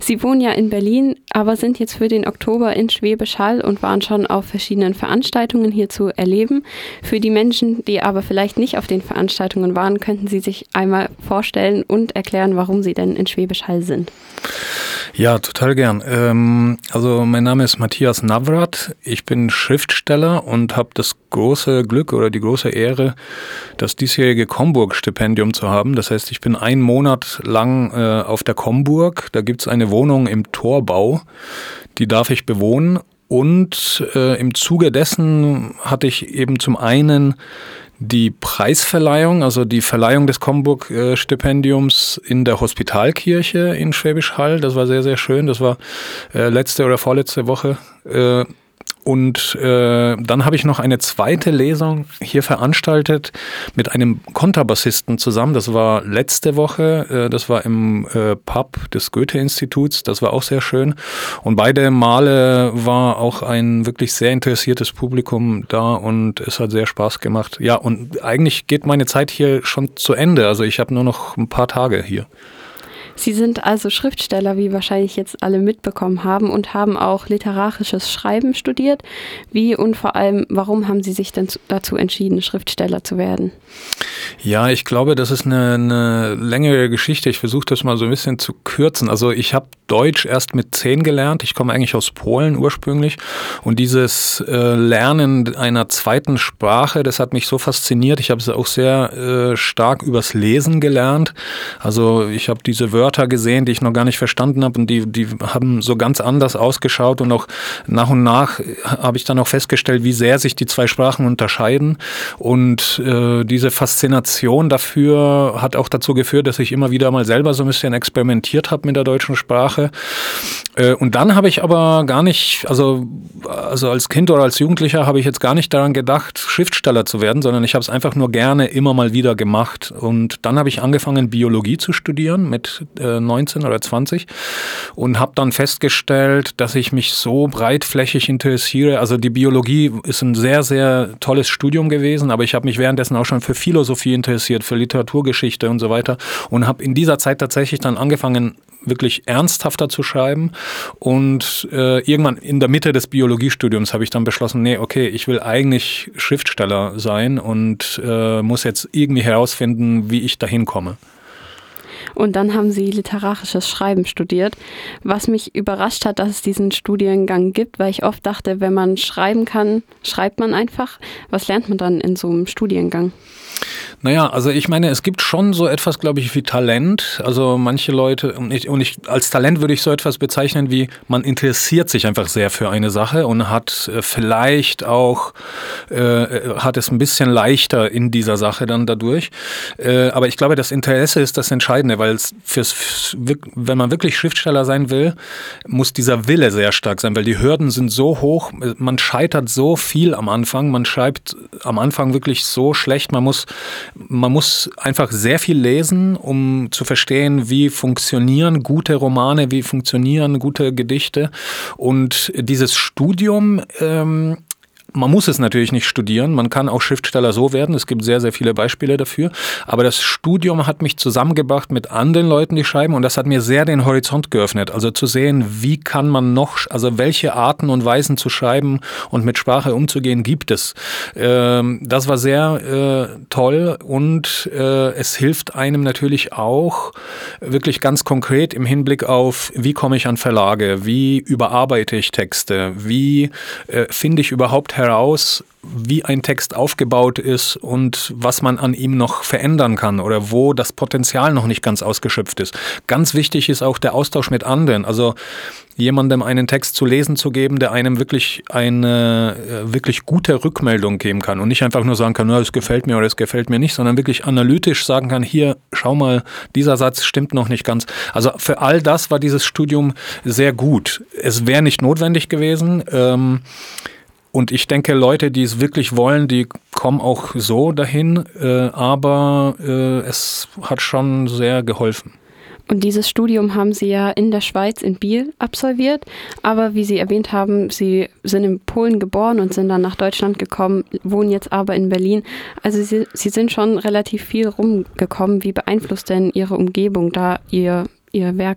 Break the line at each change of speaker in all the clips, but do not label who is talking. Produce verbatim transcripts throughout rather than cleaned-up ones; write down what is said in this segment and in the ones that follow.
Sie wohnen ja in Berlin, aber sind jetzt für den Oktober in Schwäbisch Hall und waren schon auf verschiedenen Veranstaltungen hier zu erleben. Für die Menschen, die aber vielleicht nicht auf den Veranstaltungen waren, könnten Sie sich einmal vorstellen und erklären, warum Sie denn in Schwäbisch Hall sind.
Ja, total gern. Ähm, also mein Name ist Matthias Navrat. Ich bin Schriftsteller und habe das große Glück oder die große Ehre, das diesjährige Comburg-Stipendium zu haben. Das heißt, ich bin einen Monat lang äh, auf der Comburg. Da gibt's eine Wohnung im Torbau. Die darf ich bewohnen. Und äh, im Zuge dessen hatte ich eben zum einen die Preisverleihung, also die Verleihung des Comburg-Stipendiums in der Hospitalkirche in Schwäbisch Hall. Das war sehr, sehr schön. Das war äh, letzte oder vorletzte Woche. Äh, Und äh, dann habe ich noch eine zweite Lesung hier veranstaltet mit einem Kontrabassisten zusammen. Das war letzte Woche, äh, das war im äh, Pub des Goethe-Instituts. Das war auch sehr schön. Und beide Male war auch ein wirklich sehr interessiertes Publikum da und es hat sehr Spaß gemacht. Ja, und eigentlich geht meine Zeit hier schon zu Ende. Also ich habe nur noch ein paar Tage hier.
Sie sind also Schriftsteller, wie wahrscheinlich jetzt alle mitbekommen haben, und haben auch literarisches Schreiben studiert. Wie und vor allem, warum haben Sie sich denn dazu entschieden, Schriftsteller zu werden?
Ja, ich glaube, das ist eine, eine längere Geschichte. Ich versuche das mal so ein bisschen zu kürzen. Also ich habe Deutsch erst mit zehn gelernt. Ich komme eigentlich aus Polen ursprünglich. Und dieses äh, Lernen einer zweiten Sprache, das hat mich so fasziniert. Ich habe es auch sehr äh, stark übers Lesen gelernt. Also ich habe diese Wörter gesehen, die ich noch gar nicht verstanden habe, und die, die haben so ganz anders ausgeschaut, und auch nach und nach habe ich dann auch festgestellt, wie sehr sich die zwei Sprachen unterscheiden, und äh, diese Faszination dafür hat auch dazu geführt, dass ich immer wieder mal selber so ein bisschen experimentiert habe mit der deutschen Sprache. Äh, und dann habe ich aber gar nicht, also, also als Kind oder als Jugendlicher habe ich jetzt gar nicht daran gedacht, Schriftsteller zu werden, sondern ich habe es einfach nur gerne immer mal wieder gemacht, und dann habe ich angefangen, Biologie zu studieren mit neunzehn oder zwanzig und habe dann festgestellt, dass ich mich so breitflächig interessiere. Also die Biologie ist ein sehr, sehr tolles Studium gewesen, aber ich habe mich währenddessen auch schon für Philosophie interessiert, für Literaturgeschichte und so weiter, und habe in dieser Zeit tatsächlich dann angefangen, wirklich ernsthafter zu schreiben, und äh, irgendwann in der Mitte des Biologiestudiums habe ich dann beschlossen, nee, okay, ich will eigentlich Schriftsteller sein und äh, muss jetzt irgendwie herausfinden, wie ich dahin komme.
Und dann haben Sie literarisches Schreiben studiert, was mich überrascht hat, dass es diesen Studiengang gibt, weil ich oft dachte, wenn man schreiben kann, schreibt man einfach. Was lernt man dann in so einem Studiengang?
Naja, also ich meine, es gibt schon so etwas, glaube ich, wie Talent. Also manche Leute, und ich, und ich als Talent würde ich so etwas bezeichnen wie, man interessiert sich einfach sehr für eine Sache und hat äh, vielleicht auch, äh, hat es ein bisschen leichter in dieser Sache dann dadurch. Äh, aber ich glaube, das Interesse ist das Entscheidende, weil es fürs, fürs, wenn man wirklich Schriftsteller sein will, muss dieser Wille sehr stark sein, weil die Hürden sind so hoch, man scheitert so viel am Anfang, man schreibt am Anfang wirklich so schlecht, man muss Man muss einfach sehr viel lesen, um zu verstehen, wie funktionieren gute Romane, wie funktionieren gute Gedichte. Und dieses Studium, ähm, man muss es natürlich nicht studieren, man kann auch Schriftsteller so werden, es gibt sehr, sehr viele Beispiele dafür, aber das Studium hat mich zusammengebracht mit anderen Leuten, die schreiben, und das hat mir sehr den Horizont geöffnet, also zu sehen, wie kann man noch, also welche Arten und Weisen zu schreiben und mit Sprache umzugehen gibt es. Ähm, das war sehr äh, toll, und äh, es hilft einem natürlich auch wirklich ganz konkret im Hinblick auf, wie komme ich an Verlage, wie überarbeite ich Texte, wie äh, finde ich überhaupt heraus, wie ein Text aufgebaut ist und was man an ihm noch verändern kann oder wo das Potenzial noch nicht ganz ausgeschöpft ist. Ganz wichtig ist auch der Austausch mit anderen, also jemandem einen Text zu lesen zu geben, der einem wirklich eine wirklich gute Rückmeldung geben kann und nicht einfach nur sagen kann, na, es gefällt mir oder es gefällt mir nicht, sondern wirklich analytisch sagen kann, hier, schau mal, dieser Satz stimmt noch nicht ganz. Also für all das war dieses Studium sehr gut. Es wäre nicht notwendig gewesen, ähm, und ich denke, Leute, die es wirklich wollen, die kommen auch so dahin, äh, aber äh, es hat schon sehr geholfen.
Und dieses Studium haben Sie ja in der Schweiz, in Biel, absolviert. Aber wie Sie erwähnt haben, Sie sind in Polen geboren und sind dann nach Deutschland gekommen, wohnen jetzt aber in Berlin. Also Sie, Sie sind schon relativ viel rumgekommen. Wie beeinflusst denn Ihre Umgebung da Ihr, Ihr Werken?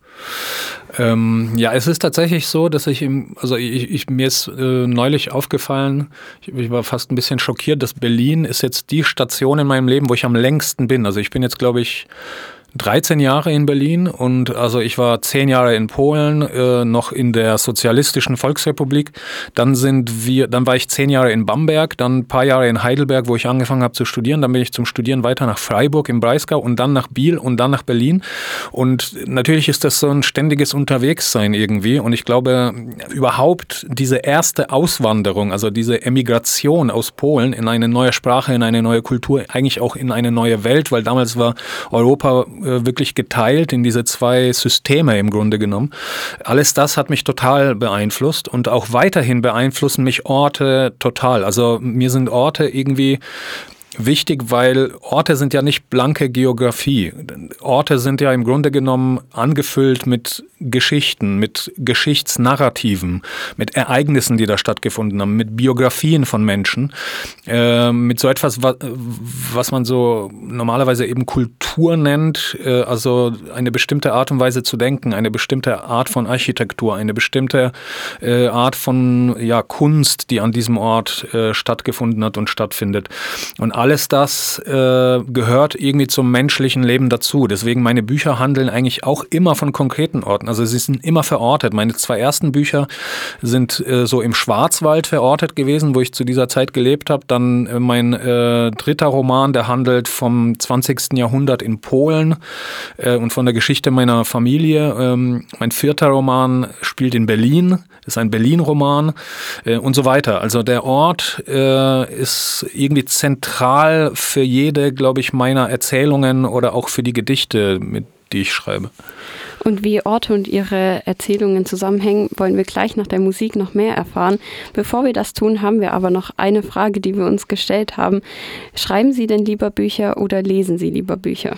Ähm, ja, es ist tatsächlich so, dass ich, im, also ich, ich mir ist äh, neulich aufgefallen, ich, ich war fast ein bisschen schockiert, dass Berlin ist jetzt die Station in meinem Leben, wo ich am längsten bin. Also ich bin jetzt, glaube ich, dreizehn Jahre in Berlin und also ich war zehn Jahre in Polen, äh, noch in der sozialistischen Volksrepublik. Dann sind wir, dann war ich zehn Jahre in Bamberg, dann ein paar Jahre in Heidelberg, wo ich angefangen habe zu studieren. Dann bin ich zum Studieren weiter nach Freiburg im Breisgau und dann nach Biel und dann nach Berlin. Und natürlich ist das so ein ständiges Unterwegssein irgendwie. Und ich glaube, überhaupt diese erste Auswanderung, also diese Emigration aus Polen in eine neue Sprache, in eine neue Kultur, eigentlich auch in eine neue Welt, weil damals war Europa wirklich geteilt in diese zwei Systeme im Grunde genommen. Alles das hat mich total beeinflusst und auch weiterhin beeinflussen mich Orte total. Also mir sind Orte irgendwie wichtig, weil Orte sind ja nicht blanke Geografie. Orte sind ja im Grunde genommen angefüllt mit Geschichten, mit Geschichtsnarrativen, mit Ereignissen, die da stattgefunden haben, mit Biografien von Menschen, äh, mit so etwas, was, was man so normalerweise eben Kultur nennt, äh, also eine bestimmte Art und Weise zu denken, eine bestimmte Art von Architektur, eine bestimmte äh, Art von ja, Kunst, die an diesem Ort äh, stattgefunden hat und stattfindet. Und alles das äh, gehört irgendwie zum menschlichen Leben dazu. Deswegen meine Bücher handeln eigentlich auch immer von konkreten Orten. Also sie sind immer verortet. Meine zwei ersten Bücher sind äh, so im Schwarzwald verortet gewesen, wo ich zu dieser Zeit gelebt habe. Dann äh, mein äh, dritter Roman, der handelt vom zwanzigsten Jahrhundert in Polen äh, und von der Geschichte meiner Familie. Ähm, mein vierter Roman spielt in Berlin, ist ein Berlin-Roman äh, und so weiter. Also der Ort äh, ist irgendwie zentral für jede, glaube ich, meiner Erzählungen oder auch für die Gedichte, mit die ich schreibe.
Und wie Orte und ihre Erzählungen zusammenhängen, wollen wir gleich nach der Musik noch mehr erfahren. Bevor wir das tun, haben wir aber noch eine Frage, die wir uns gestellt haben. Schreiben Sie denn lieber Bücher oder lesen Sie lieber Bücher?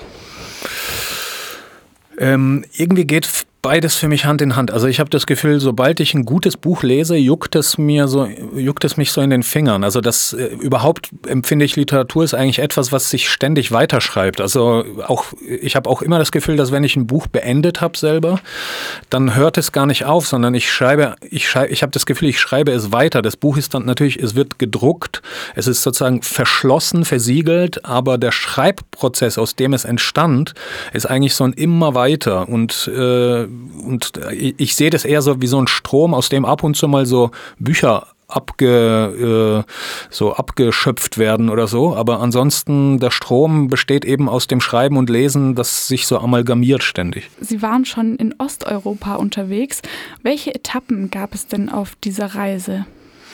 Ähm, irgendwie geht beides für mich Hand in Hand. Also ich habe das Gefühl, sobald ich ein gutes Buch lese, juckt es mir so, juckt es mich so in den Fingern. Also das äh, überhaupt empfinde ich, Literatur ist eigentlich etwas, was sich ständig weiterschreibt. Also auch ich habe auch immer das Gefühl, dass wenn ich ein Buch beendet habe selber, dann hört es gar nicht auf, sondern ich schreibe, ich schreibe, ich habe das Gefühl, ich schreibe es weiter. Das Buch ist dann natürlich, es wird gedruckt, es ist sozusagen verschlossen, versiegelt, aber der Schreibprozess, aus dem es entstand, ist eigentlich so ein immer weiter und äh, Und ich sehe das eher so wie so ein Strom, aus dem ab und zu mal so Bücher abge, äh, so abgeschöpft werden oder so. Aber ansonsten, der Strom besteht eben aus dem Schreiben und Lesen, das sich so amalgamiert ständig.
Sie waren schon in Osteuropa unterwegs. Welche Etappen gab es denn auf dieser Reise?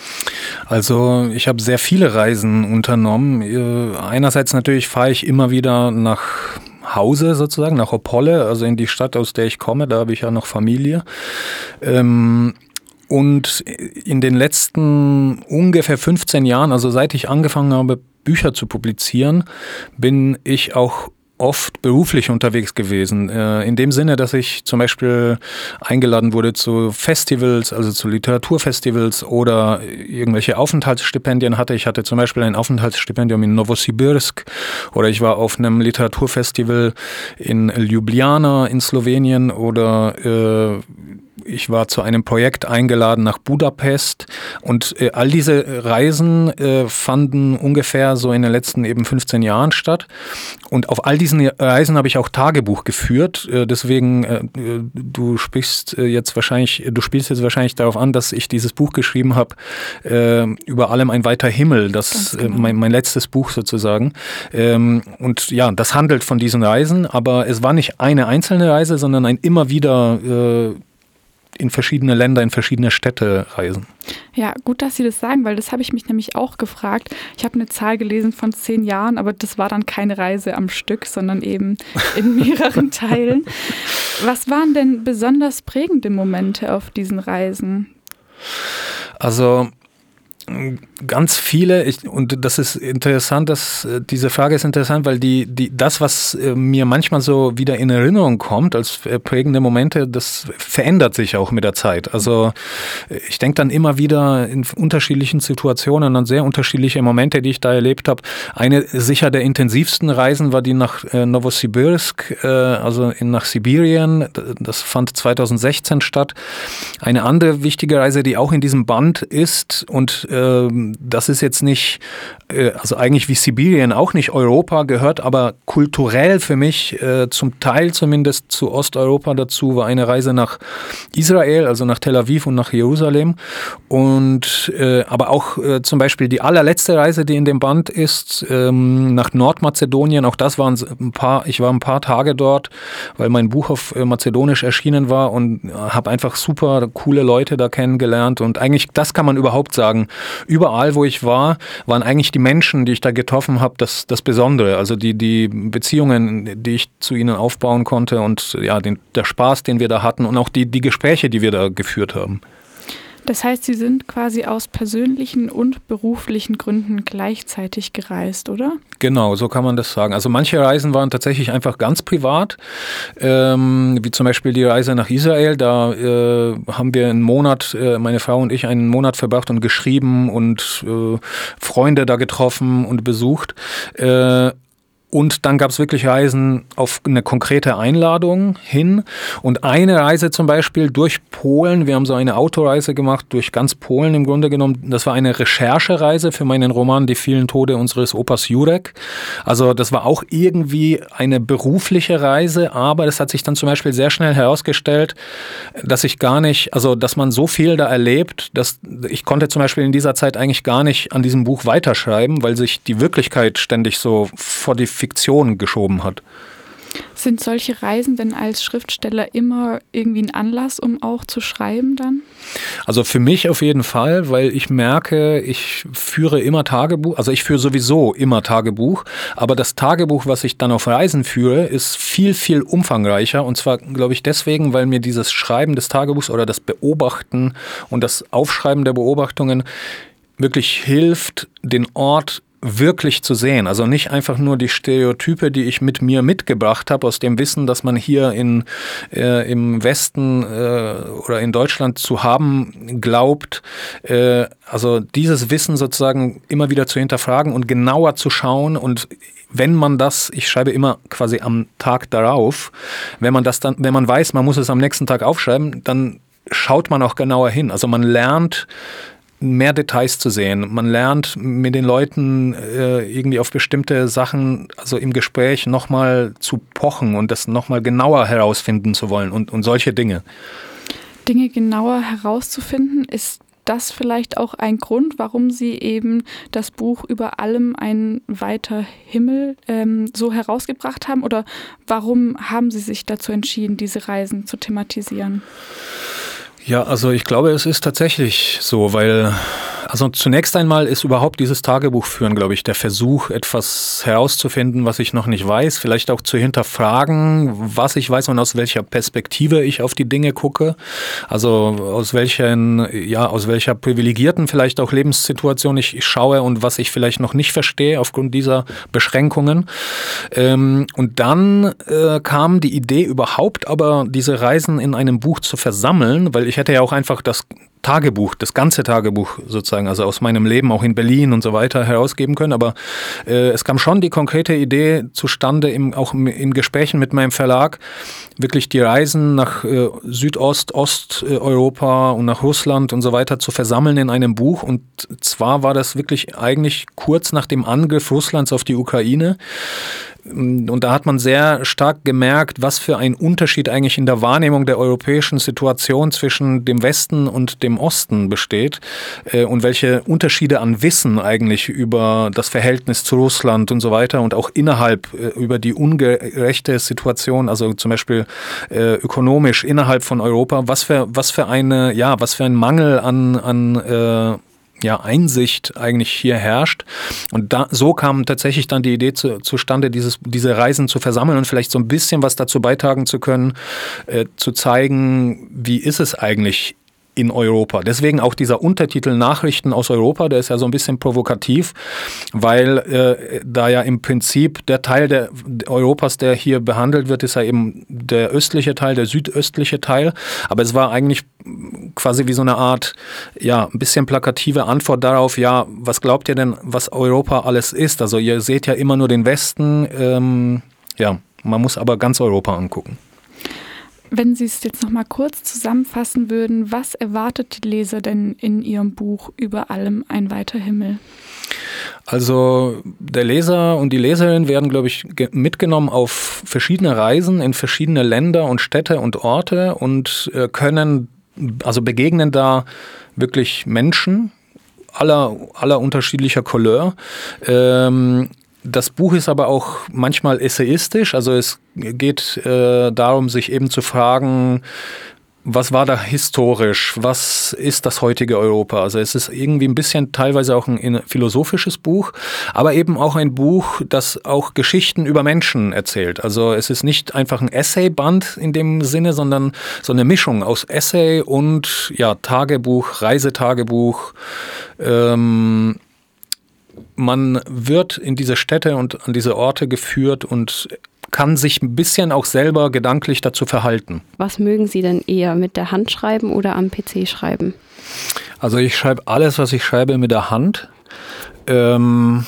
Also ich habe sehr viele Reisen unternommen. Einerseits natürlich fahre ich immer wieder nach Hause sozusagen, nach Opole, also in die Stadt, aus der ich komme, da habe ich ja noch Familie. Ähm, und in den letzten ungefähr fünfzehn Jahren, also seit ich angefangen habe, Bücher zu publizieren, bin ich auch oft beruflich unterwegs gewesen. In dem Sinne, dass ich zum Beispiel eingeladen wurde zu Festivals, also zu Literaturfestivals oder irgendwelche Aufenthaltsstipendien hatte. Ich hatte zum Beispiel ein Aufenthaltsstipendium in Novosibirsk oder ich war auf einem Literaturfestival in Ljubljana in Slowenien oder äh, ich war zu einem Projekt eingeladen nach Budapest und äh, all diese Reisen äh, fanden ungefähr so in den letzten eben fünfzehn Jahren statt und auf all diesen Reisen habe ich auch Tagebuch geführt, äh, deswegen äh, du sprichst äh, jetzt wahrscheinlich, du spielst jetzt wahrscheinlich darauf an, dass ich dieses Buch geschrieben habe, äh, über allem ein weiter Himmel, das genau. äh, mein, mein letztes Buch sozusagen ähm, und ja, das handelt von diesen Reisen, aber es war nicht eine einzelne Reise, sondern ein immer wieder äh, in verschiedene Länder, in verschiedene Städte reisen.
Ja, gut, dass Sie das sagen, weil das habe ich mich nämlich auch gefragt. Ich habe eine Zahl gelesen von zehn Jahren, aber das war dann keine Reise am Stück, sondern eben in mehreren Teilen. Was waren denn besonders prägende Momente auf diesen Reisen?
Also Ganz viele, ich, und das ist interessant, dass, diese Frage ist interessant, weil die, die, das, was mir manchmal so wieder in Erinnerung kommt als prägende Momente, das verändert sich auch mit der Zeit. Also ich denke dann immer wieder in unterschiedlichen Situationen an sehr unterschiedliche Momente, die ich da erlebt habe. Eine sicher der intensivsten Reisen war die nach Novosibirsk, also in, nach Sibirien. Das fand zweitausendsechzehn statt. Eine andere wichtige Reise, die auch in diesem Band ist, und äh, das ist jetzt nicht, äh, also eigentlich wie Sibirien auch nicht Europa, gehört aber kulturell für mich äh, zum Teil zumindest zu Osteuropa dazu, war eine Reise nach Israel, also nach Tel Aviv und nach Jerusalem. Und äh, aber auch äh, zum Beispiel die allerletzte Reise, die in dem Band ist, ähm, nach Nordmazedonien. Auch das waren ein paar, ich war ein paar Tage dort, weil mein Buch auf äh, Mazedonisch erschienen war, und äh, habe einfach super coole Leute da kennengelernt. Und eigentlich, das kann man überhaupt sagen. Überall, wo ich war, waren eigentlich die Menschen, die ich da getroffen habe, das, das Besondere. Also die, die Beziehungen, die ich zu ihnen aufbauen konnte, und ja, den, der Spaß, den wir da hatten, und auch die, die Gespräche, die wir da geführt haben.
Das heißt, Sie sind quasi aus persönlichen und beruflichen Gründen gleichzeitig gereist, oder?
Genau, so kann man das sagen. Also manche Reisen waren tatsächlich einfach ganz privat, ähm, wie zum Beispiel die Reise nach Israel. Da äh, haben wir einen Monat, äh, meine Frau und ich, einen Monat verbracht und geschrieben und äh, Freunde da getroffen und besucht. Äh, Und dann gab es wirklich Reisen auf eine konkrete Einladung hin. Und eine Reise zum Beispiel durch Polen, wir haben so eine Autoreise gemacht, durch ganz Polen im Grunde genommen. Das war eine Recherchereise für meinen Roman Die vielen Tode unseres Opas Jurek. Also das war auch irgendwie eine berufliche Reise, aber das hat sich dann zum Beispiel sehr schnell herausgestellt, dass ich gar nicht, also dass man so viel da erlebt, dass ich konnte zum Beispiel in dieser Zeit eigentlich gar nicht an diesem Buch weiterschreiben, weil sich die Wirklichkeit ständig so vor die Fiktion geschoben hat.
Sind solche Reisen denn als Schriftsteller immer irgendwie ein Anlass, um auch zu schreiben dann?
Also für mich auf jeden Fall, weil ich merke, ich führe immer Tagebuch, also ich führe sowieso immer Tagebuch, aber das Tagebuch, was ich dann auf Reisen führe, ist viel, viel umfangreicher, und zwar, glaube ich, deswegen, weil mir dieses Schreiben des Tagebuchs oder das Beobachten und das Aufschreiben der Beobachtungen wirklich hilft, den Ort wirklich zu sehen. Also nicht einfach nur die Stereotype, die ich mit mir mitgebracht habe, aus dem Wissen, dass man hier in, äh, im Westen äh, oder in Deutschland zu haben glaubt. Äh, also dieses Wissen sozusagen immer wieder zu hinterfragen und genauer zu schauen. Und wenn man das, ich schreibe immer quasi am Tag darauf, wenn man das dann, wenn man weiß, man muss es am nächsten Tag aufschreiben, dann schaut man auch genauer hin. Also man lernt, mehr Details zu sehen. Man lernt mit den Leuten äh, irgendwie auf bestimmte Sachen, also im Gespräch nochmal zu pochen und das nochmal genauer herausfinden zu wollen und, und solche Dinge.
Dinge genauer herauszufinden, ist das vielleicht auch ein Grund, warum Sie eben das Buch Über allem ein weiter Himmel ähm, so herausgebracht haben? Oder warum haben Sie sich dazu entschieden, diese Reisen zu thematisieren?
Ja, also ich glaube, es ist tatsächlich so, weil, also zunächst einmal ist überhaupt dieses Tagebuch führen, glaube ich, der Versuch, etwas herauszufinden, was ich noch nicht weiß, vielleicht auch zu hinterfragen, was ich weiß und aus welcher Perspektive ich auf die Dinge gucke, also aus welchen, ja, aus welcher privilegierten vielleicht auch Lebenssituation ich schaue und was ich vielleicht noch nicht verstehe aufgrund dieser Beschränkungen. Ähm, und dann äh, kam die Idee überhaupt aber, diese Reisen in einem Buch zu versammeln, weil ich hätte ja auch einfach das Tagebuch, das ganze Tagebuch sozusagen, also aus meinem Leben auch in Berlin und so weiter herausgeben können, aber äh, es kam schon die konkrete Idee zustande, im, auch im, in Gesprächen mit meinem Verlag, wirklich die Reisen nach äh, Südost, Osteuropa und nach Russland und so weiter zu versammeln in einem Buch, und zwar war das wirklich eigentlich kurz nach dem Angriff Russlands auf die Ukraine. Und da hat man sehr stark gemerkt, was für ein Unterschied eigentlich in der Wahrnehmung der europäischen Situation zwischen dem Westen und dem Osten besteht äh, und welche Unterschiede an Wissen eigentlich über das Verhältnis zu Russland und so weiter und auch innerhalb äh, über die ungerechte Situation, also zum Beispiel äh, ökonomisch innerhalb von Europa, was für, was für eine, ja, was für ein Mangel an, an äh, ja, Einsicht eigentlich hier herrscht. Und da, so kam tatsächlich dann die Idee zu, zustande, dieses, diese Reisen zu versammeln und vielleicht so ein bisschen was dazu beitragen zu können, äh, zu zeigen, wie ist es eigentlich in Europa. Deswegen auch dieser Untertitel Nachrichten aus Europa, der ist ja so ein bisschen provokativ, weil äh, da ja im Prinzip der Teil der Europas, der hier behandelt wird, ist ja eben der östliche Teil, der südöstliche Teil. Aber es war eigentlich quasi wie so eine Art, ja, ein bisschen plakative Antwort darauf, ja, was glaubt ihr denn, was Europa alles ist? Also ihr seht ja immer nur den Westen, ähm, ja, man muss aber ganz Europa angucken.
Wenn Sie es jetzt noch mal kurz zusammenfassen würden, was erwartet die Leser denn in Ihrem Buch Über allem ein weiter Himmel?
Also der Leser und die Leserin werden, glaube ich, mitgenommen auf verschiedene Reisen in verschiedene Länder und Städte und Orte und können, also begegnen da wirklich Menschen aller, aller unterschiedlicher Couleur. Ähm, Das Buch ist aber auch manchmal essayistisch, also es geht äh, darum, sich eben zu fragen, was war da historisch, was ist das heutige Europa? Also es ist irgendwie ein bisschen teilweise auch ein, ein philosophisches Buch, aber eben auch ein Buch, das auch Geschichten über Menschen erzählt. Also es ist nicht einfach ein Essayband in dem Sinne, sondern so eine Mischung aus Essay und ja, Tagebuch, Reisetagebuch. Ähm, Man wird in diese Städte und an diese Orte geführt und kann sich ein bisschen auch selber gedanklich dazu verhalten.
Was mögen Sie denn eher, mit der Hand schreiben oder am P C schreiben?
Also ich schreibe alles, was ich schreibe, mit der Hand. Ähm,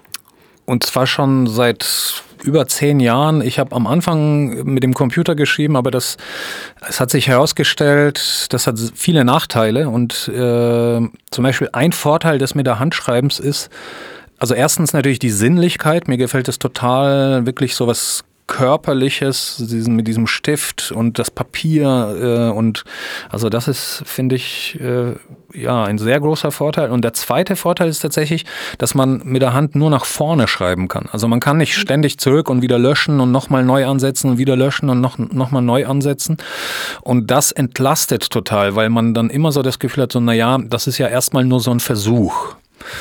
und zwar schon seit über zehn Jahren. Ich habe am Anfang mit dem Computer geschrieben, aber das, es hat sich herausgestellt, das hat viele Nachteile. Und äh, zum Beispiel ein Vorteil des mit der Hand Schreibens ist, also erstens natürlich die Sinnlichkeit. Mir gefällt es total, wirklich so was Körperliches, diesen, mit diesem Stift und das Papier äh, und also das ist, finde ich, äh, ja, ein sehr großer Vorteil. Und der zweite Vorteil ist tatsächlich, dass man mit der Hand nur nach vorne schreiben kann. Also man kann nicht ständig zurück und wieder löschen und nochmal neu ansetzen und wieder löschen und noch, nochmal neu ansetzen. Und das entlastet total, weil man dann immer so das Gefühl hat, so naja, das ist ja erstmal nur so ein Versuch.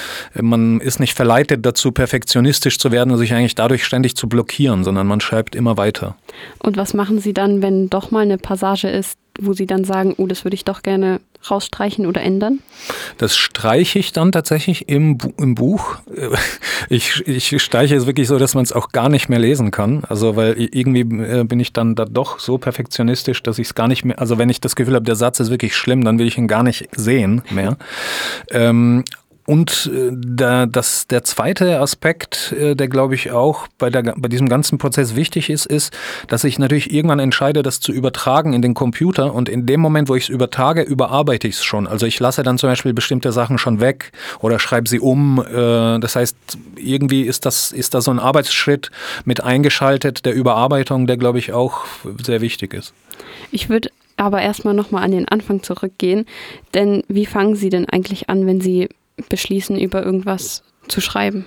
Man ist nicht verleitet dazu, perfektionistisch zu werden und sich eigentlich dadurch ständig zu blockieren, sondern man schreibt immer weiter.
Und was machen Sie dann, wenn doch mal eine Passage ist, wo Sie dann sagen, oh, das würde ich doch gerne rausstreichen oder ändern? Das
streiche ich dann tatsächlich im, im Buch. Ich, ich streiche es wirklich so, dass man es auch gar nicht mehr lesen kann. Also weil irgendwie bin ich dann da doch so perfektionistisch, dass ich es gar nicht mehr, also wenn ich das Gefühl habe, der Satz ist wirklich schlimm, dann will ich ihn gar nicht sehen mehr. Ähm, Und der, das, der zweite Aspekt, der glaube ich auch bei, der, bei diesem ganzen Prozess wichtig ist, ist, dass ich natürlich irgendwann entscheide, das zu übertragen in den Computer und in dem Moment, wo ich es übertrage, überarbeite ich es schon. Also ich lasse dann zum Beispiel bestimmte Sachen schon weg oder schreibe sie um. Das heißt, irgendwie ist das, ist da so ein Arbeitsschritt mit eingeschaltet, der Überarbeitung, der glaube ich auch sehr wichtig ist.
Ich würde aber erstmal nochmal an den Anfang zurückgehen, denn wie fangen Sie denn eigentlich an, wenn Sie beschließen, über irgendwas zu schreiben?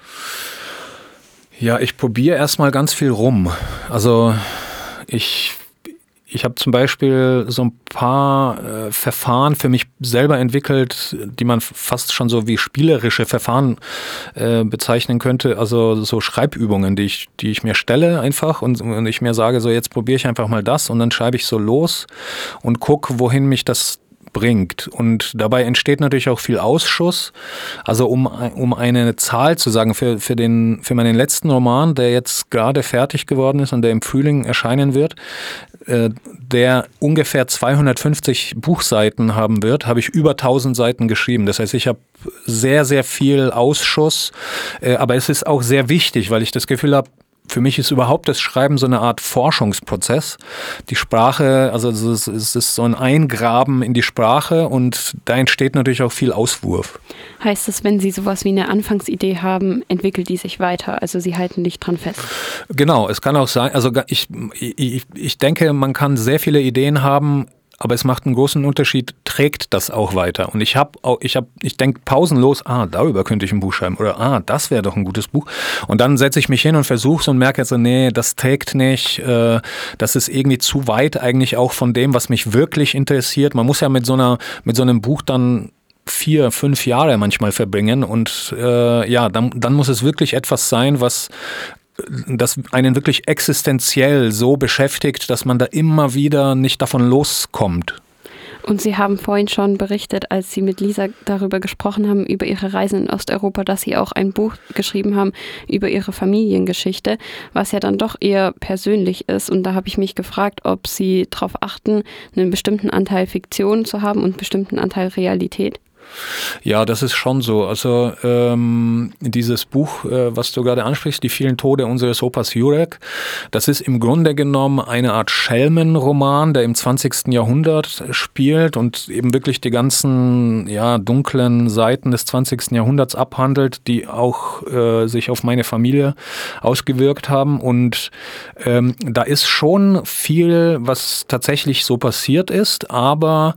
Ja, ich probiere erstmal ganz viel rum. Also ich, ich habe zum Beispiel so ein paar äh, Verfahren für mich selber entwickelt, die man fast schon so wie spielerische Verfahren äh, bezeichnen könnte. Also so Schreibübungen, die ich, die ich mir stelle einfach und, und ich mir sage, so jetzt probiere ich einfach mal das und dann schreibe ich so los und gucke, wohin mich das bringt. Und dabei entsteht natürlich auch viel Ausschuss. Also um, um eine Zahl zu sagen, für, für, den, für meinen letzten Roman, der jetzt gerade fertig geworden ist und der im Frühling erscheinen wird, äh, der ungefähr zweihundertfünfzig Buchseiten haben wird, habe ich über tausend Seiten geschrieben. Das heißt, ich habe sehr, sehr viel Ausschuss, äh, aber es ist auch sehr wichtig, weil ich das Gefühl habe, für mich ist überhaupt das Schreiben so eine Art Forschungsprozess. Die Sprache, also es ist so ein Eingraben in die Sprache und da entsteht natürlich auch viel Auswurf.
Heißt das, wenn Sie sowas wie eine Anfangsidee haben, entwickelt die sich weiter? Also Sie halten nicht dran fest?
Genau, es kann auch sein, also ich, ich, ich denke, man kann sehr viele Ideen haben, aber es macht einen großen Unterschied, trägt das auch weiter. Und ich habe auch, ich habe, ich denke pausenlos, ah, darüber könnte ich ein Buch schreiben oder ah, das wäre doch ein gutes Buch. Und dann setze ich mich hin und versuche es und merke jetzt so, nee, das trägt nicht, äh, das ist irgendwie zu weit eigentlich auch von dem, was mich wirklich interessiert. Man muss ja mit so einer, mit so einem Buch dann vier, fünf Jahre manchmal verbringen und äh, ja, dann, dann muss es wirklich etwas sein, was das einen wirklich existenziell so beschäftigt, dass man da immer wieder nicht davon loskommt.
Und Sie haben vorhin schon berichtet, als Sie mit Lisa darüber gesprochen haben, über Ihre Reisen in Osteuropa, dass Sie auch ein Buch geschrieben haben über Ihre Familiengeschichte, was ja dann doch eher persönlich ist. Und da habe ich mich gefragt, ob Sie darauf achten, einen bestimmten Anteil Fiktion zu haben und einen bestimmten Anteil Realität.
Ja, das ist schon so. Also ähm, dieses Buch, äh, was du gerade ansprichst, Die vielen Tode unseres Opas Jurek, das ist im Grunde genommen eine Art Schelmenroman, der im zwanzigsten Jahrhundert spielt und eben wirklich die ganzen ja, dunklen Seiten des zwanzigsten Jahrhunderts abhandelt, die auch äh, sich auf meine Familie ausgewirkt haben. Und ähm, da ist schon viel, was tatsächlich so passiert ist, aber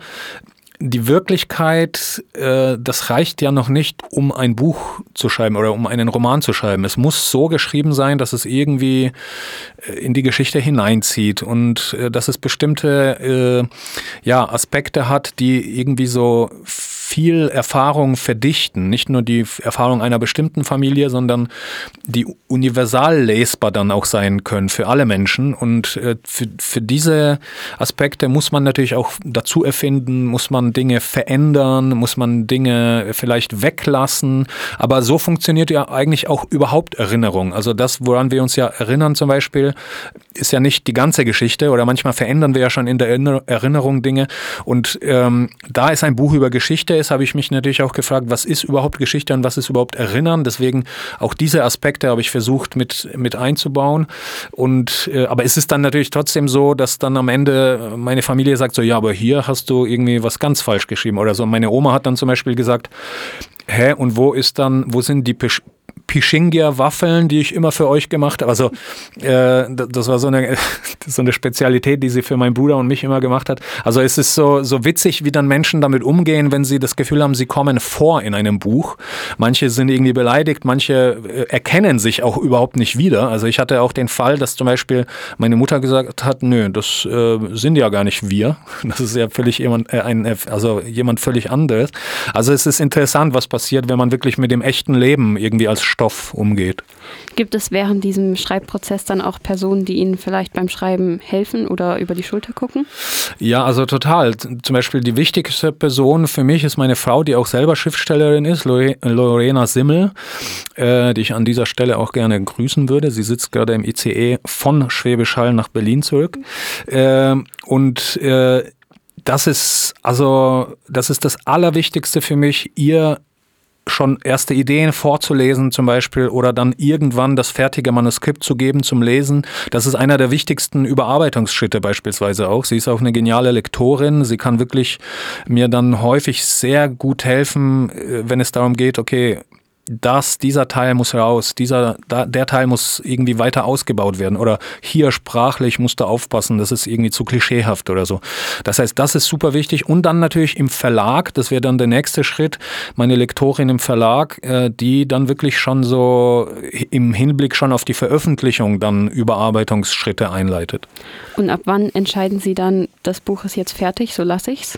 die Wirklichkeit, äh, das reicht ja noch nicht, um ein Buch zu schreiben oder um einen Roman zu schreiben. Es muss so geschrieben sein, dass es irgendwie äh, in die Geschichte hineinzieht und äh, dass es bestimmte äh, ja, Aspekte hat, die irgendwie so viel Erfahrung verdichten. Nicht nur die Erfahrung einer bestimmten Familie, sondern die universal lesbar dann auch sein können für alle Menschen. Und äh, für, für diese Aspekte muss man natürlich auch dazu erfinden, muss man Dinge verändern, muss man Dinge vielleicht weglassen. Aber so funktioniert ja eigentlich auch überhaupt Erinnerung. Also das, woran wir uns ja erinnern zum Beispiel, ist ja nicht die ganze Geschichte oder manchmal verändern wir ja schon in der Erinnerung Dinge. Und ähm, da es ein Buch über Geschichte ist, habe ich mich natürlich auch gefragt, was ist überhaupt Geschichte und was ist überhaupt Erinnern? Deswegen auch diese Aspekte habe ich versucht mit, mit einzubauen. Und, äh, aber es ist dann natürlich trotzdem so, dass dann am Ende meine Familie sagt so, ja, aber hier hast du irgendwie was ganz falsch geschrieben oder so. Und meine Oma hat dann zum Beispiel gesagt, hä, und wo ist dann, wo sind die Pisch Pishingia-Waffeln, die ich immer für euch gemacht habe. Also äh, das war so eine, so eine Spezialität, die sie für meinen Bruder und mich immer gemacht hat. Also es ist so, so witzig, wie dann Menschen damit umgehen, wenn sie das Gefühl haben, sie kommen vor in einem Buch. Manche sind irgendwie beleidigt, manche äh, erkennen sich auch überhaupt nicht wieder. Also ich hatte auch den Fall, dass zum Beispiel meine Mutter gesagt hat, nö, das äh, sind ja gar nicht wir. Das ist ja völlig jemand, äh, ein, also jemand völlig anderes. Also es ist interessant, was passiert, wenn man wirklich mit dem echten Leben irgendwie als Stoff umgeht.
Gibt es während diesem Schreibprozess dann auch Personen, die Ihnen vielleicht beim Schreiben helfen oder über die Schulter gucken?
Ja, also total. Zum Beispiel die wichtigste Person für mich ist meine Frau, die auch selber Schriftstellerin ist, Lorena Simmel, äh, die ich an dieser Stelle auch gerne grüßen würde. Sie sitzt gerade im I C E von Schwäbisch Hall nach Berlin zurück. Äh, und äh, das ist also das ist das Allerwichtigste für mich, ihr schon erste Ideen vorzulesen zum Beispiel oder dann irgendwann das fertige Manuskript zu geben zum Lesen. Das ist einer der wichtigsten Überarbeitungsschritte beispielsweise auch. Sie ist auch eine geniale Lektorin. Sie kann wirklich mir dann häufig sehr gut helfen, wenn es darum geht, okay, das, dieser Teil muss raus, dieser, da, der Teil muss irgendwie weiter ausgebaut werden oder hier sprachlich musst du aufpassen, das ist irgendwie zu klischeehaft oder so. Das heißt, das ist super wichtig und dann natürlich im Verlag, das wäre dann der nächste Schritt, meine Lektorin im Verlag, äh, die dann wirklich schon so im Hinblick schon auf die Veröffentlichung dann Überarbeitungsschritte einleitet.
Und ab wann entscheiden Sie dann, das Buch ist jetzt fertig, so lasse ich's?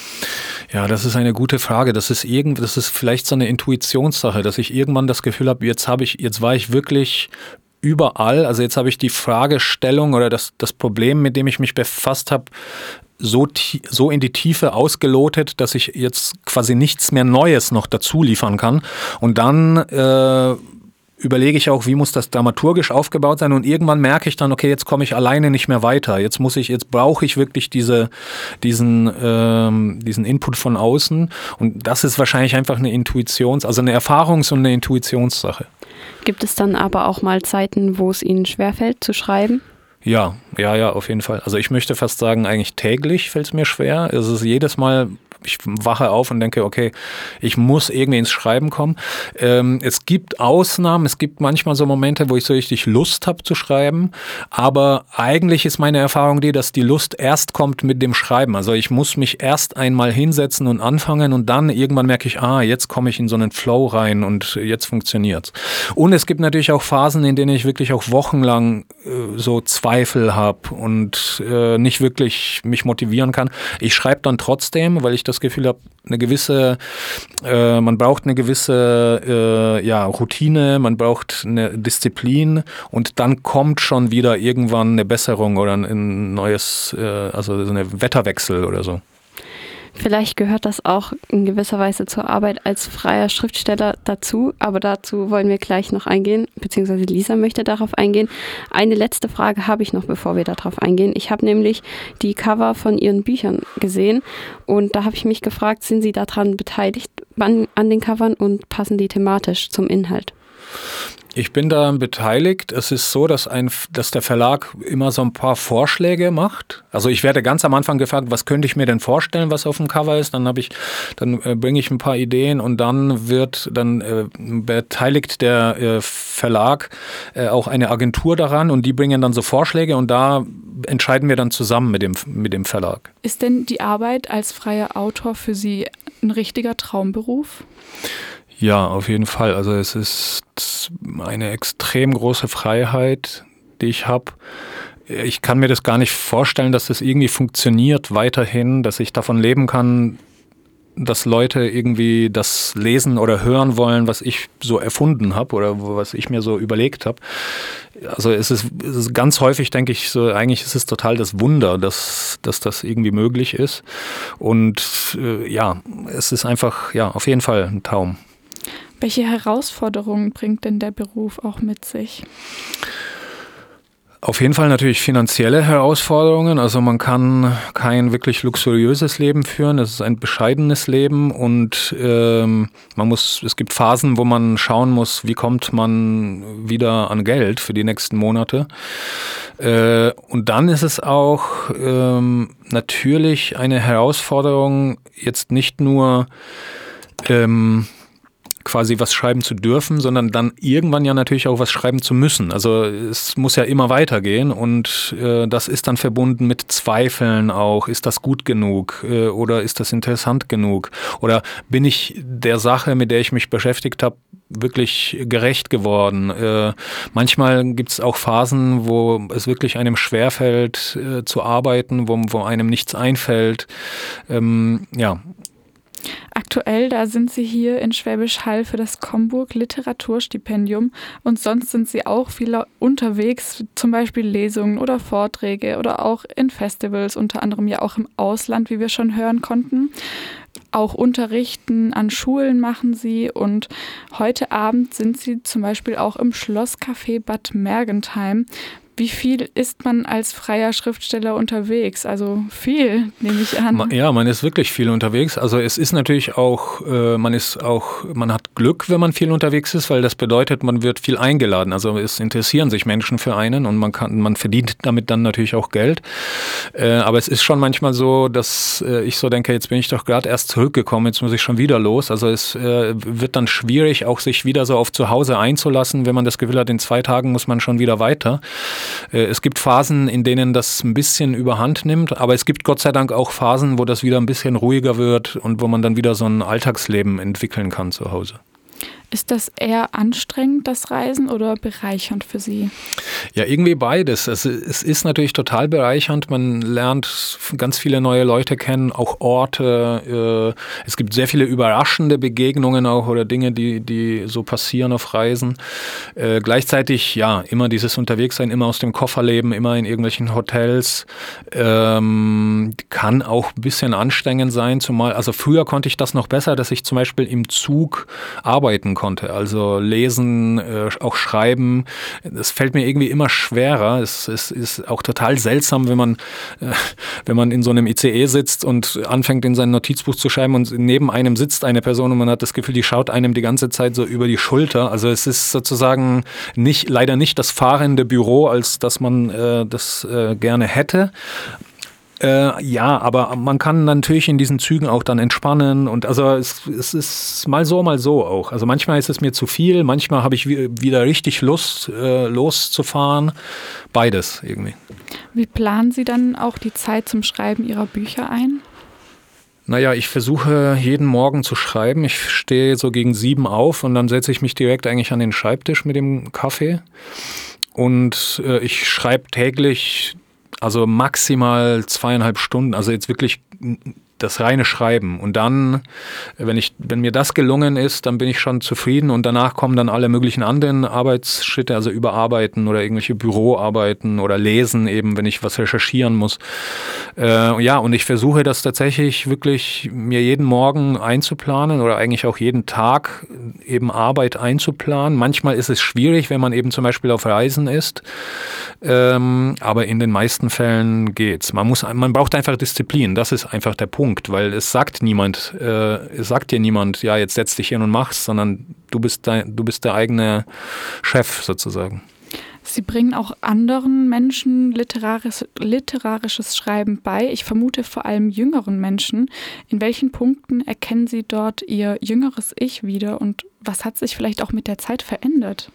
Ja, das ist eine gute Frage. Das ist irgend, das ist vielleicht so eine Intuitionssache, dass ich irgendwann das Gefühl habe, jetzt habe ich, jetzt war ich wirklich überall. Also jetzt habe ich die Fragestellung oder das, das Problem, mit dem ich mich befasst habe, so, so in die Tiefe ausgelotet, dass ich jetzt quasi nichts mehr Neues noch dazu liefern kann. Und dann äh, überlege ich auch, wie muss das dramaturgisch aufgebaut sein und irgendwann merke ich dann, okay, jetzt komme ich alleine nicht mehr weiter. Jetzt muss ich, jetzt brauche ich wirklich diese, diesen, ähm, diesen Input von außen und das ist wahrscheinlich einfach eine Intuitions-, also eine Erfahrungs- und eine Intuitionssache.
Gibt es dann aber auch mal Zeiten, wo es Ihnen schwerfällt zu schreiben?
Ja, ja, ja, auf jeden Fall. Also ich möchte fast sagen, eigentlich täglich fällt es mir schwer. Es ist jedes Mal, ich wache auf und denke, okay, ich muss irgendwie ins Schreiben kommen. Ähm, es gibt Ausnahmen, es gibt manchmal so Momente, wo ich so richtig Lust habe zu schreiben, aber eigentlich ist meine Erfahrung die, dass die Lust erst kommt mit dem Schreiben. Also ich muss mich erst einmal hinsetzen und anfangen und dann irgendwann merke ich, ah, jetzt komme ich in so einen Flow rein und jetzt funktioniert's. Und es gibt natürlich auch Phasen, in denen ich wirklich auch wochenlang äh, so Zweifel habe und äh, nicht wirklich mich motivieren kann. Ich schreibe dann trotzdem, weil ich das Gefühl habe, eine gewisse, äh, man braucht eine gewisse äh, ja, Routine, man braucht eine Disziplin und dann kommt schon wieder irgendwann eine Besserung oder ein neues, äh, also eine Wetterwechsel oder so.
Vielleicht gehört das auch in gewisser Weise zur Arbeit als freier Schriftsteller dazu, aber dazu wollen wir gleich noch eingehen, beziehungsweise Lisa möchte darauf eingehen. Eine letzte Frage habe ich noch, bevor wir darauf eingehen. Ich habe nämlich die Cover von Ihren Büchern gesehen und da habe ich mich gefragt, sind Sie daran beteiligt an, an den Covern und passen die thematisch zum Inhalt?
Ich bin daran beteiligt. Es ist so, dass, ein, dass der Verlag immer so ein paar Vorschläge macht. Also ich werde ganz am Anfang gefragt, was könnte ich mir denn vorstellen, was auf dem Cover ist. Dann habe ich, dann äh, bringe ich ein paar Ideen und dann wird, dann äh, beteiligt der äh, Verlag äh, auch eine Agentur daran und die bringen dann so Vorschläge und da entscheiden wir dann zusammen mit dem, mit dem Verlag.
Ist denn die Arbeit als freier Autor für Sie ein richtiger Traumberuf?
Ja, auf jeden Fall. Also es ist eine extrem große Freiheit, die ich habe. Ich kann mir das gar nicht vorstellen, dass das irgendwie funktioniert weiterhin, dass ich davon leben kann, dass Leute irgendwie das lesen oder hören wollen, was ich so erfunden habe oder was ich mir so überlegt habe. Also es ist, es ist ganz häufig, denke ich, so eigentlich ist es total das Wunder, dass, dass das irgendwie möglich ist. Und äh, ja, es ist einfach, ja, auf jeden Fall ein Traum.
Welche Herausforderungen bringt denn der Beruf auch mit sich?
Auf jeden Fall natürlich finanzielle Herausforderungen. Also man kann kein wirklich luxuriöses Leben führen. Es ist ein bescheidenes Leben und ähm, man muss, es gibt Phasen, wo man schauen muss, wie kommt man wieder an Geld für die nächsten Monate. Äh, und dann ist es auch ähm, natürlich eine Herausforderung, jetzt nicht nur ähm, quasi was schreiben zu dürfen, sondern dann irgendwann ja natürlich auch was schreiben zu müssen. Also es muss ja immer weitergehen und äh, das ist dann verbunden mit Zweifeln auch. Ist das gut genug äh, oder ist das interessant genug? Oder bin ich der Sache, mit der ich mich beschäftigt habe, wirklich gerecht geworden? Äh, manchmal gibt es auch Phasen, wo es wirklich einem schwerfällt äh, zu arbeiten, wo, wo einem nichts einfällt. Ähm, ja.
Aktuell, da sind Sie hier in Schwäbisch Hall für das Comburg Literaturstipendium und sonst sind Sie auch viel unterwegs, zum Beispiel Lesungen oder Vorträge oder auch in Festivals, unter anderem ja auch im Ausland, wie wir schon hören konnten. Auch Unterrichten an Schulen machen Sie und heute Abend sind Sie zum Beispiel auch im Schlosscafé Bad Mergentheim. Wie viel ist man als freier Schriftsteller unterwegs? Also viel, nehme ich an.
Ja, man ist wirklich viel unterwegs. Also es ist natürlich auch, äh, man ist auch, man hat Glück, wenn man viel unterwegs ist, weil das bedeutet, man wird viel eingeladen. Also es interessieren sich Menschen für einen und man kann, man verdient damit dann natürlich auch Geld. Äh, aber es ist schon manchmal so, dass äh, ich so denke, jetzt bin ich doch gerade erst zurückgekommen, jetzt muss ich schon wieder los. Also es äh, wird dann schwierig, auch sich wieder so auf zu Hause einzulassen, wenn man das Gefühl hat, in zwei Tagen muss man schon wieder weiter. Es gibt Phasen, in denen das ein bisschen überhand nimmt, aber es gibt Gott sei Dank auch Phasen, wo das wieder ein bisschen ruhiger wird und wo man dann wieder so ein Alltagsleben entwickeln kann zu Hause.
Ist das eher anstrengend, das Reisen, oder bereichernd für Sie?
Ja, irgendwie beides. Es, es ist natürlich total bereichernd. Man lernt ganz viele neue Leute kennen, auch Orte. Äh, es gibt sehr viele überraschende Begegnungen auch oder Dinge, die, die so passieren auf Reisen. Äh, gleichzeitig, ja, immer dieses Unterwegssein, immer aus dem Koffer leben, immer in irgendwelchen Hotels. Ähm, kann auch ein bisschen anstrengend sein. Zumal, also früher konnte ich das noch besser, dass ich zum Beispiel im Zug arbeiten konnte. Also lesen, äh, auch schreiben. Das fällt mir irgendwie immer schwerer. Es, es ist auch total seltsam, wenn man, äh, wenn man in so einem I C E sitzt und anfängt, in sein Notizbuch zu schreiben und neben einem sitzt eine Person und man hat das Gefühl, die schaut einem die ganze Zeit so über die Schulter. Also es ist sozusagen nicht, leider nicht das fahrende Büro, als dass man äh, das äh, gerne hätte. Äh, ja, aber man kann natürlich in diesen Zügen auch dann entspannen und also es, es ist mal so, mal so auch. Also manchmal ist es mir zu viel, manchmal habe ich wieder richtig Lust, äh, loszufahren. Beides irgendwie.
Wie planen Sie dann auch die Zeit zum Schreiben Ihrer Bücher ein?
Naja, ich versuche jeden Morgen zu schreiben. Ich stehe so gegen sieben auf und dann setze ich mich direkt eigentlich an den Schreibtisch mit dem Kaffee und äh, ich schreibe täglich also maximal zweieinhalb Stunden, also jetzt wirklich das reine Schreiben. Und dann, wenn ich, wenn mir das gelungen ist, dann bin ich schon zufrieden und danach kommen dann alle möglichen anderen Arbeitsschritte, also Überarbeiten oder irgendwelche Büroarbeiten oder Lesen eben, wenn ich was recherchieren muss. Äh, ja, und ich versuche das tatsächlich wirklich mir jeden Morgen einzuplanen oder eigentlich auch jeden Tag eben Arbeit einzuplanen. Manchmal ist es schwierig, wenn man eben zum Beispiel auf Reisen ist, ähm, aber in den meisten Fällen geht's. Man muss, man braucht einfach Disziplin, das ist einfach der Punkt. Weil es sagt niemand, äh, es sagt dir niemand, ja, jetzt setz dich hin und mach's, sondern du bist, dein, du bist der eigene Chef sozusagen.
Sie bringen auch anderen Menschen literaris, literarisches Schreiben bei. Ich vermute vor allem jüngeren Menschen. In welchen Punkten erkennen Sie dort Ihr jüngeres Ich wieder und was hat sich vielleicht auch mit der Zeit verändert?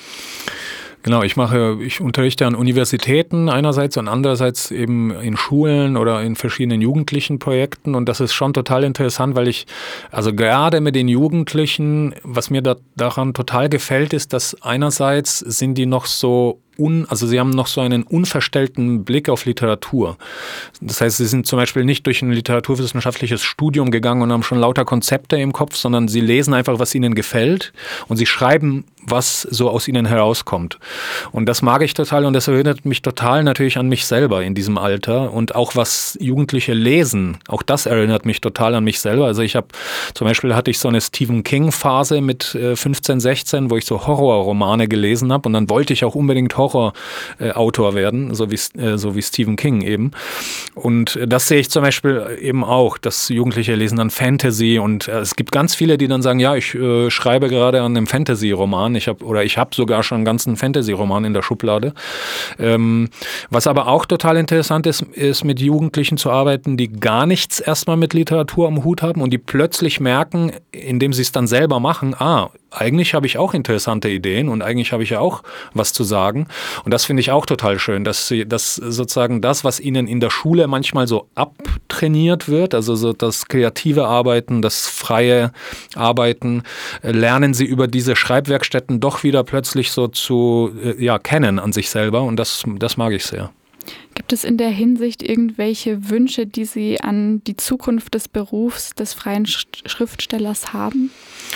Genau, ich mache, ich unterrichte an Universitäten einerseits und andererseits eben in Schulen oder in verschiedenen jugendlichen Projekten und das ist schon total interessant, weil ich, also gerade mit den Jugendlichen, was mir da, daran total gefällt, ist, dass einerseits sind die noch so Un, also sie haben noch so einen unverstellten Blick auf Literatur. Das heißt, sie sind zum Beispiel nicht durch ein literaturwissenschaftliches Studium gegangen und haben schon lauter Konzepte im Kopf, sondern sie lesen einfach, was ihnen gefällt und sie schreiben, was so aus ihnen herauskommt. Und das mag ich total und das erinnert mich total natürlich an mich selber in diesem Alter und auch was Jugendliche lesen, auch das erinnert mich total an mich selber. Also ich habe, zum Beispiel hatte ich so eine Stephen King-Phase mit fünfzehn, sechzehn, wo ich so Horrorromane gelesen habe und dann wollte ich auch unbedingt Horror Horror-Autor werden, so wie, so wie Stephen King eben. Und das sehe ich zum Beispiel eben auch, dass Jugendliche lesen dann Fantasy und es gibt ganz viele, die dann sagen, ja, ich äh, schreibe gerade an einem Fantasy-Roman, ich habe oder ich habe sogar schon einen ganzen Fantasy-Roman in der Schublade. Ähm, was aber auch total interessant ist, ist mit Jugendlichen zu arbeiten, die gar nichts erstmal mit Literatur am Hut haben und die plötzlich merken, indem sie es dann selber machen, ah, eigentlich habe ich auch interessante Ideen und eigentlich habe ich ja auch was zu sagen. Und das finde ich auch total schön, dass sie, dass sozusagen das, was ihnen in der Schule manchmal so abtrainiert wird, also so das kreative Arbeiten, das freie Arbeiten, lernen sie über diese Schreibwerkstätten doch wieder plötzlich so zu, ja, kennen an sich selber und das, das mag ich sehr.
Gibt es in der Hinsicht irgendwelche Wünsche, die Sie an die Zukunft des Berufs des freien Schriftstellers haben?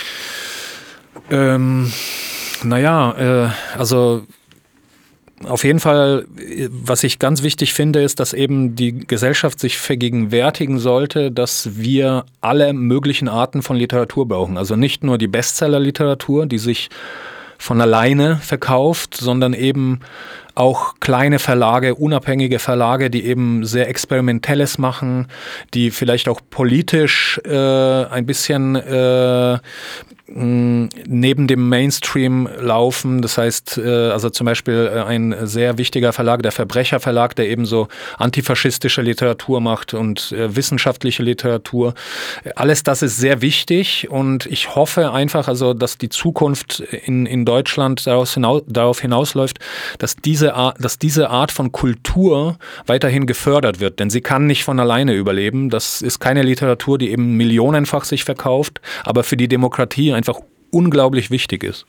Ähm, naja, äh, also auf jeden Fall, was ich ganz wichtig finde, ist, dass eben die Gesellschaft sich vergegenwärtigen sollte, dass wir alle möglichen Arten von Literatur brauchen. Also nicht nur die Bestseller-Literatur, die sich von alleine verkauft, sondern eben auch kleine Verlage, unabhängige Verlage, die eben sehr Experimentelles machen, die vielleicht auch politisch äh, ein bisschen äh, neben dem Mainstream laufen. Das heißt, also zum Beispiel ein sehr wichtiger Verlag, der Verbrecherverlag, der eben so antifaschistische Literatur macht und wissenschaftliche Literatur. Alles das ist sehr wichtig und ich hoffe einfach, also dass die Zukunft in, in Deutschland daraus hinaus, darauf hinausläuft, dass diese Art, dass diese Art von Kultur weiterhin gefördert wird, denn sie kann nicht von alleine überleben. Das ist keine Literatur, die eben millionenfach sich verkauft, aber für die Demokratie einfach unglaublich wichtig ist.